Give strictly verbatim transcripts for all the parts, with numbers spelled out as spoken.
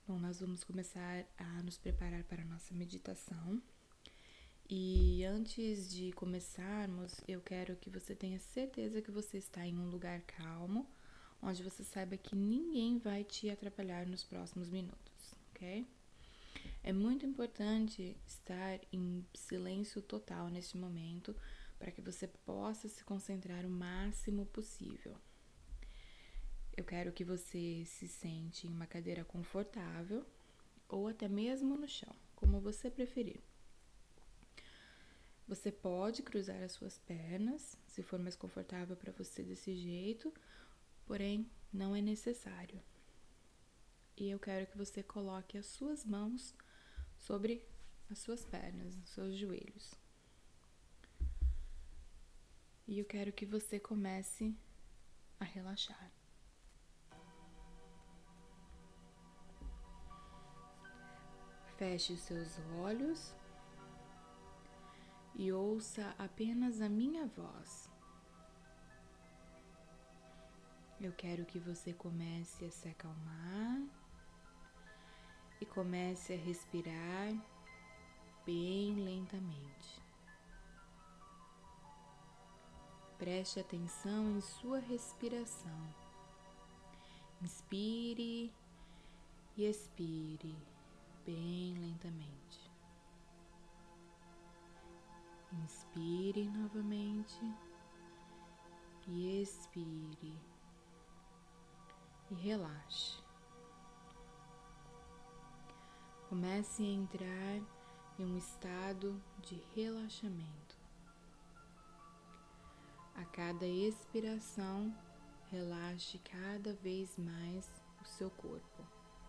Bom, nós vamos começar a nos preparar para a nossa meditação. E antes de começarmos, eu quero que você tenha certeza que você está em um lugar calmo, onde você saiba que ninguém vai te atrapalhar nos próximos minutos, ok? É muito importante estar em silêncio total neste momento para que você possa se concentrar o máximo possível. Eu quero que você se sente em uma cadeira confortável ou até mesmo no chão, como você preferir. Você pode cruzar as suas pernas, se for mais confortável para você desse jeito, porém não é necessário. E eu quero que você coloque as suas mãos sobre as suas pernas, os seus joelhos. E eu quero que você comece a relaxar. Feche os seus olhos e ouça apenas a minha voz. Eu quero que você comece a se acalmar e comece a respirar bem lentamente. Preste atenção em sua respiração. Inspire e expire bem lentamente. Inspire novamente e expire e relaxe. Comece a entrar em um estado de relaxamento. A cada expiração, relaxe cada vez mais o seu corpo.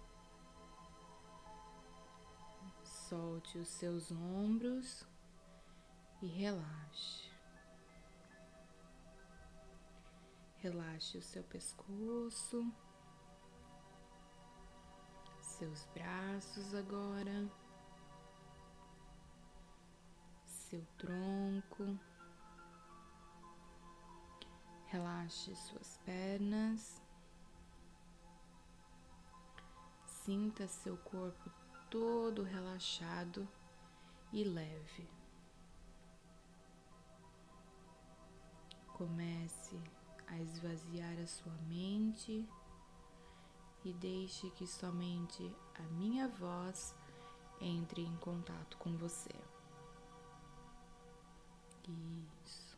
Solte os seus ombros e relaxe. Relaxe o seu pescoço, seus braços agora, seu tronco. Relaxe suas pernas. Sinta seu corpo todo relaxado e leve. Comece a esvaziar a sua mente e deixe que somente a minha voz entre em contato com você. Isso.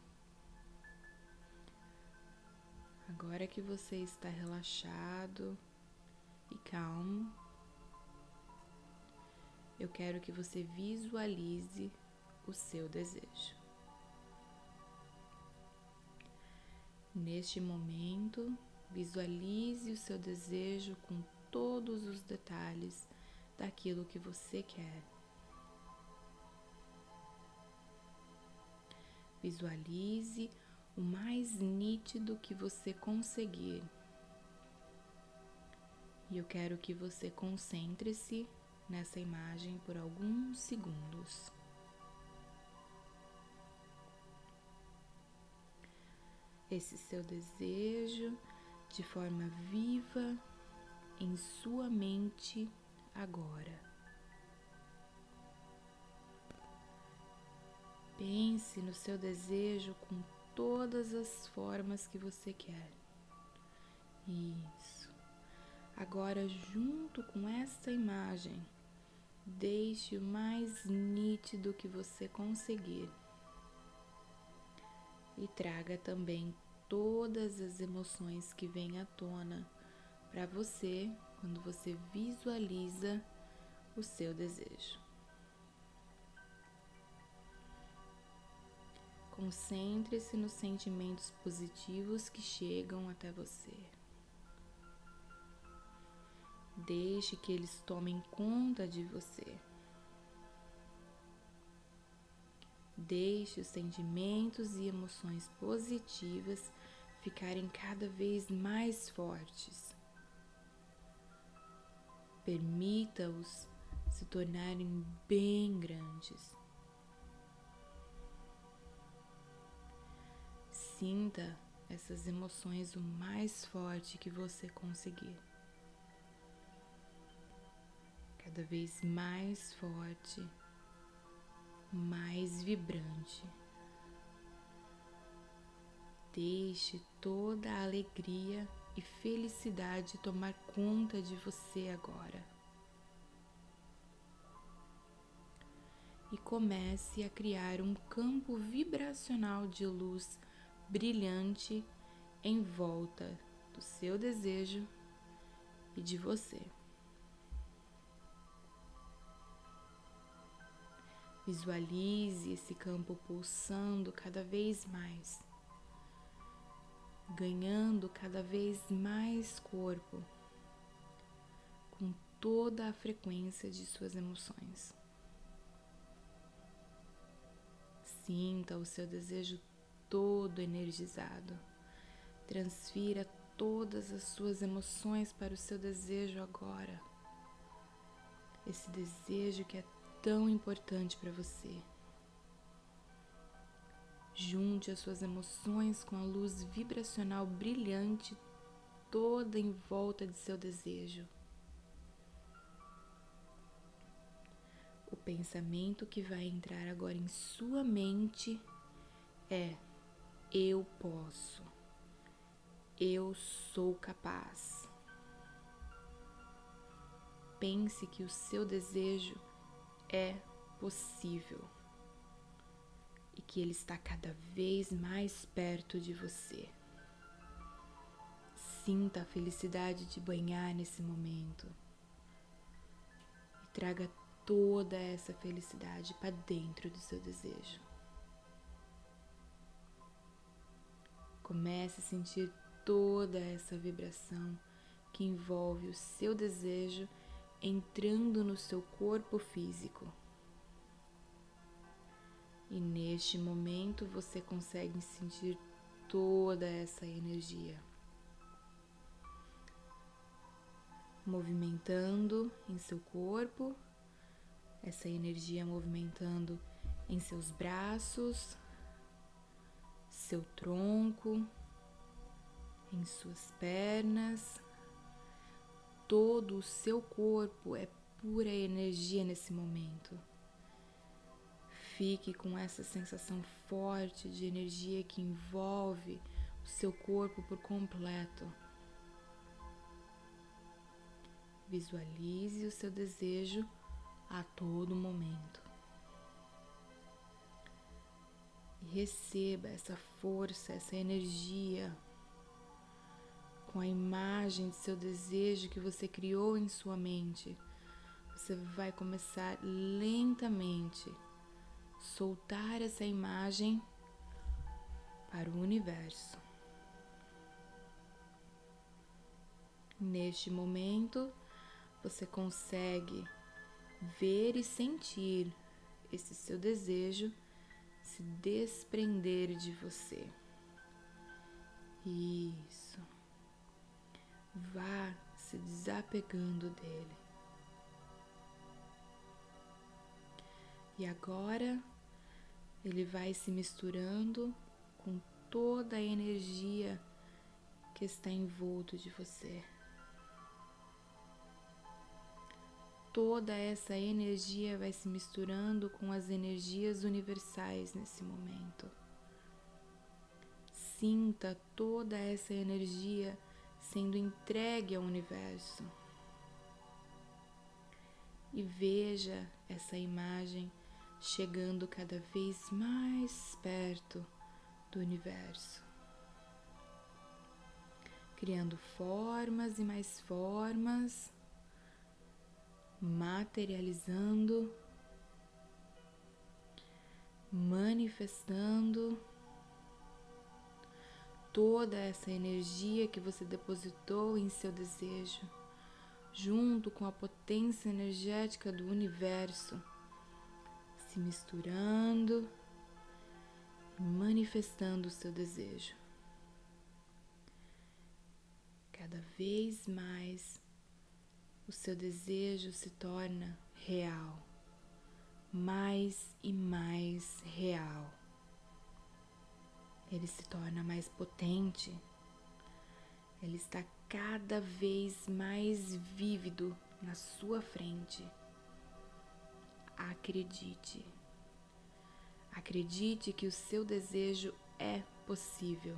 Agora que você está relaxado e calmo, eu quero que você visualize o seu desejo. Neste momento, visualize o seu desejo com todos os detalhes daquilo que você quer. Visualize o mais nítido que você conseguir. E eu quero que você concentre-se nessa imagem por alguns segundos. Esse seu desejo de forma viva em sua mente agora. Pense no seu desejo com todas as formas que você quer. Isso. Agora, junto com essa imagem, deixe o mais nítido que você conseguir. E traga também todas as emoções que vêm à tona para você quando você visualiza o seu desejo. Concentre-se nos sentimentos positivos que chegam até você. Deixe que eles tomem conta de você. Deixe os sentimentos e emoções positivas ficarem cada vez mais fortes. Permita-os se tornarem bem grandes. Sinta essas emoções o mais forte que você conseguir. cada vez mais forte, mais vibrante. Deixe toda a alegria e felicidade tomar conta de você agora. E comece a criar um campo vibracional de luz brilhante em volta do seu desejo e de você. Visualize esse campo pulsando cada vez mais, ganhando cada vez mais corpo, com toda a frequência de suas emoções. Sinta o seu desejo todo energizado. Transfira todas as suas emoções para o seu desejo agora. Esse desejo que é tão importante para você. Junte as suas emoções com a luz vibracional brilhante toda em volta de seu desejo. O pensamento que vai entrar agora em sua mente é: eu posso, eu sou capaz. Pense que o seu desejo é possível e que ele está cada vez mais perto de você. Sinta a felicidade de banhar nesse momento e traga toda essa felicidade para dentro do seu desejo. Comece a sentir toda essa vibração que envolve o seu desejo entrando no seu corpo físico. E neste momento você consegue sentir toda essa energia movimentando em seu corpo, essa energia movimentando em seus braços, seu tronco, em suas pernas. Todo o seu corpo é pura energia nesse momento. Fique com essa sensação forte de energia que envolve o seu corpo por completo. Visualize o seu desejo a todo momento. E receba essa força, essa energia com a imagem de seu desejo que você criou em sua mente. Você vai começar lentamente a soltar essa imagem para o universo. Neste momento, você consegue ver e sentir esse seu desejo se desprender de você. Isso. Vá se desapegando dele. E agora ele vai se misturando com toda a energia que está envolto de você. Toda essa energia vai se misturando com as energias universais nesse momento. Sinta toda essa energia sendo entregue ao universo. E veja essa imagem chegando cada vez mais perto do universo, criando formas e mais formas, materializando, manifestando toda essa energia que você depositou em seu desejo, junto com a potência energética do universo, se misturando e manifestando o seu desejo. Cada vez mais o seu desejo se torna real, mais e mais real. Ele se torna mais potente, ele está cada vez mais vívido na sua frente. acredite. Acredite que o seu desejo é possível.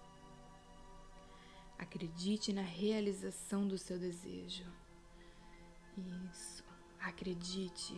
Acredite na realização do seu desejo. Isso. Acredite.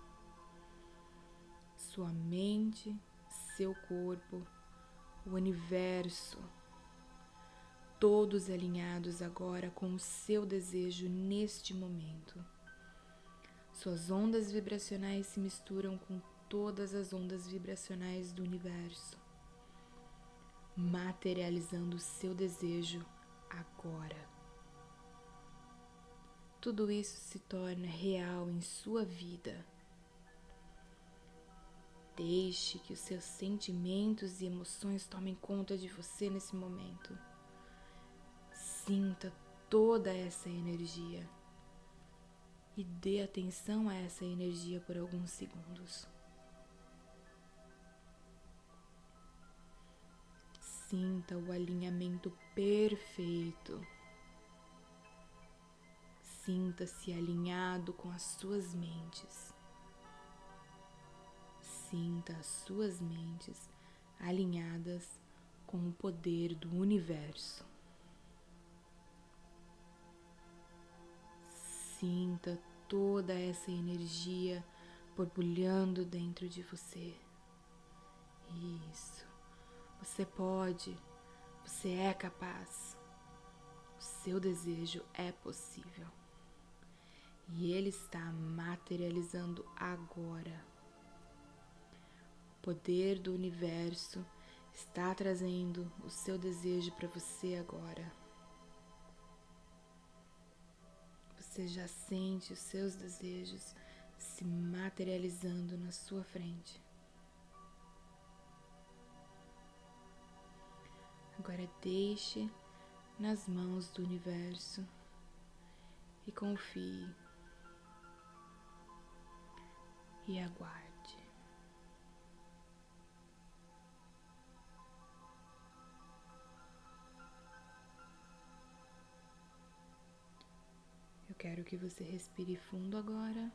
Sua mente, seu corpo, o universo, todos alinhados agora com o seu desejo neste momento. Suas ondas vibracionais se misturam com todas as ondas vibracionais do universo, materializando o seu desejo agora. Tudo isso se torna real em sua vida. Deixe que os seus sentimentos e emoções tomem conta de você nesse momento. Sinta toda essa energia e dê atenção a essa energia por alguns segundos. Sinta o alinhamento perfeito. Sinta-se alinhado com as suas mentes. Sinta as suas mentes alinhadas com o poder do universo. Sinta toda essa energia borbulhando dentro de você. Isso. Você pode, você é capaz. O seu desejo é possível. E ele está materializando agora. O poder do universo está trazendo o seu desejo para você agora. Você já sente os seus desejos se materializando na sua frente. Agora deixe nas mãos do universo e confie e aguarde. Eu quero que você respire fundo agora.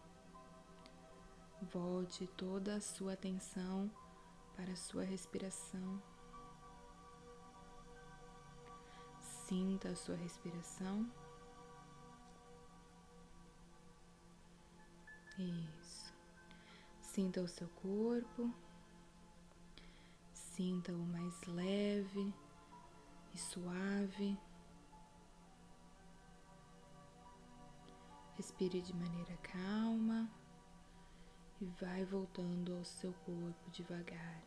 Volte toda a sua atenção para a sua respiração. Sinta a sua respiração. Isso. Sinta o seu corpo. Sinta-o mais leve e suave. Respire de maneira calma e vai voltando ao seu corpo devagar.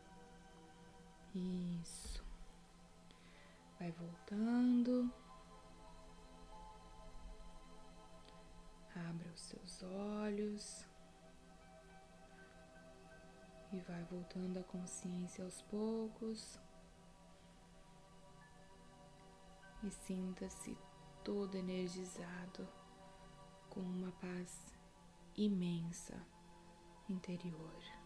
Isso. Vai voltando. Abra os seus olhos e vai voltando a consciência aos poucos. E sinta-se todo energizado, com uma paz imensa interior.